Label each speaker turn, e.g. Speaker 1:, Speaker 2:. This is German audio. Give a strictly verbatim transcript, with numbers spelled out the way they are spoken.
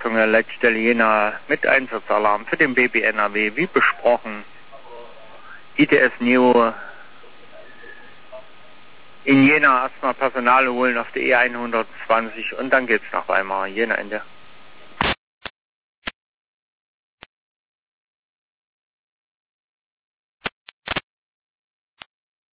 Speaker 1: Beobachtung der Leitstelle Jena mit Einsatzalarm für den B B N R W, wie besprochen. I T S Neo in Jena erstmal Personal holen auf der E hundertzwanzig und dann geht's nach Weimar. Jena Ende.